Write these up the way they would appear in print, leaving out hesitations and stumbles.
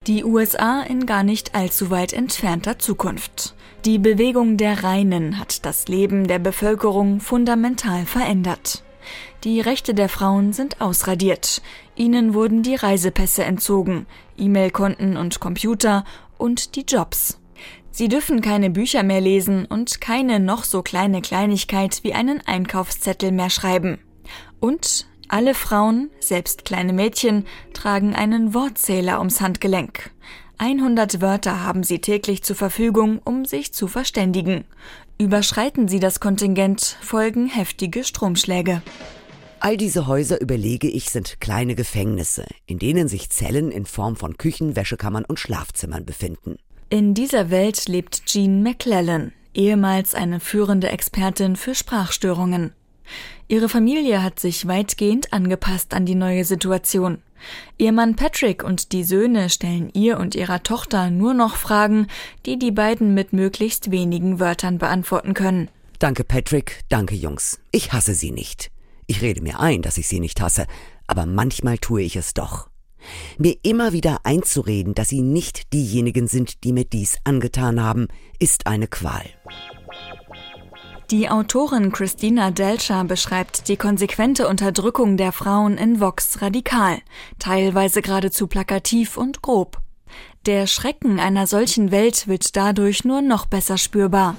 Die USA in gar nicht allzu weit entfernter Zukunft. Die Bewegung der Reinen hat das Leben der Bevölkerung fundamental verändert. Die Rechte der Frauen sind ausradiert. Ihnen wurden die Reisepässe entzogen, E-Mail-Konten und Computer und die Jobs. Sie dürfen keine Bücher mehr lesen und keine noch so kleine Kleinigkeit wie einen Einkaufszettel mehr schreiben. Und alle Frauen, selbst kleine Mädchen, tragen einen Wortzähler ums Handgelenk. 100 Wörter haben sie täglich zur Verfügung, um sich zu verständigen. Überschreiten sie das Kontingent, folgen heftige Stromschläge. All diese Häuser, überlege ich, sind kleine Gefängnisse, in denen sich Zellen in Form von Küchen, Wäschekammern und Schlafzimmern befinden. In dieser Welt lebt Jean McClellan, ehemals eine führende Expertin für Sprachstörungen. Ihre Familie hat sich weitgehend angepasst an die neue Situation. Ihr Mann Patrick und die Söhne stellen ihr und ihrer Tochter nur noch Fragen, die die beiden mit möglichst wenigen Wörtern beantworten können. Danke Patrick, danke Jungs. Ich hasse sie nicht. Ich rede mir ein, dass ich sie nicht hasse, aber manchmal tue ich es doch. Mir immer wieder einzureden, dass sie nicht diejenigen sind, die mir dies angetan haben, ist eine Qual. Die Autorin Christina Delcher beschreibt die konsequente Unterdrückung der Frauen in Vox radikal, teilweise geradezu plakativ und grob. Der Schrecken einer solchen Welt wird dadurch nur noch besser spürbar.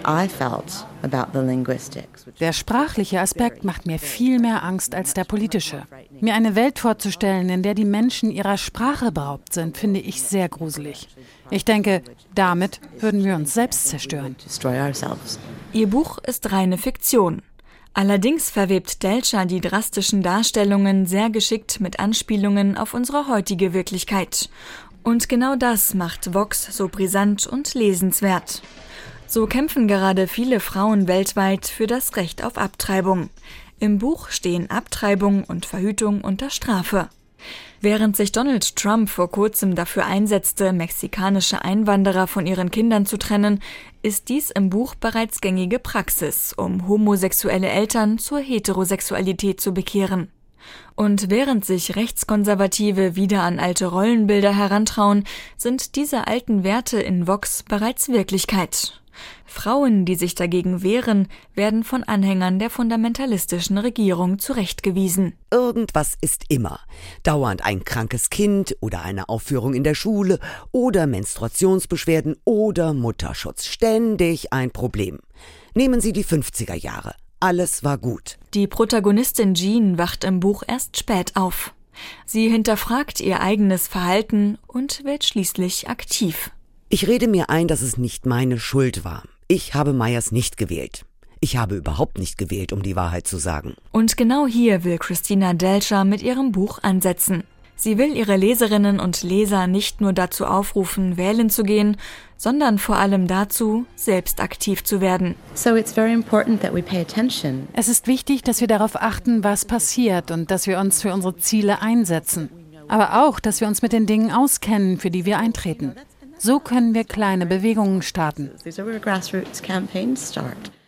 Der sprachliche Aspekt macht mir viel mehr Angst als der politische. Mir eine Welt vorzustellen, in der die Menschen ihrer Sprache beraubt sind, finde ich sehr gruselig. Ich denke, damit würden wir uns selbst zerstören. Ihr Buch ist reine Fiktion. Allerdings verwebt Delcher die drastischen Darstellungen sehr geschickt mit Anspielungen auf unsere heutige Wirklichkeit. Und genau das macht Vox so brisant und lesenswert. So kämpfen gerade viele Frauen weltweit für das Recht auf Abtreibung. Im Buch stehen Abtreibung und Verhütung unter Strafe. Während sich Donald Trump vor kurzem dafür einsetzte, mexikanische Einwanderer von ihren Kindern zu trennen, ist dies im Buch bereits gängige Praxis, um homosexuelle Eltern zur Heterosexualität zu bekehren. Und während sich Rechtskonservative wieder an alte Rollenbilder herantrauen, sind diese alten Werte in Vox bereits Wirklichkeit. Frauen, die sich dagegen wehren, werden von Anhängern der fundamentalistischen Regierung zurechtgewiesen. Irgendwas ist immer. Dauernd ein krankes Kind oder eine Aufführung in der Schule oder Menstruationsbeschwerden oder Mutterschutz. Ständig ein Problem. Nehmen Sie die 50er Jahre. Alles war gut. Die Protagonistin Jean wacht im Buch erst spät auf. Sie hinterfragt ihr eigenes Verhalten und wird schließlich aktiv. Ich rede mir ein, dass es nicht meine Schuld war. Ich habe Myers nicht gewählt. Ich habe überhaupt nicht gewählt, um die Wahrheit zu sagen. Und genau hier will Christina Delcher mit ihrem Buch ansetzen. Sie will ihre Leserinnen und Leser nicht nur dazu aufrufen, wählen zu gehen, sondern vor allem dazu, selbst aktiv zu werden. Es ist wichtig, dass wir darauf achten, was passiert und dass wir uns für unsere Ziele einsetzen. Aber auch, dass wir uns mit den Dingen auskennen, für die wir eintreten. So können wir kleine Bewegungen starten.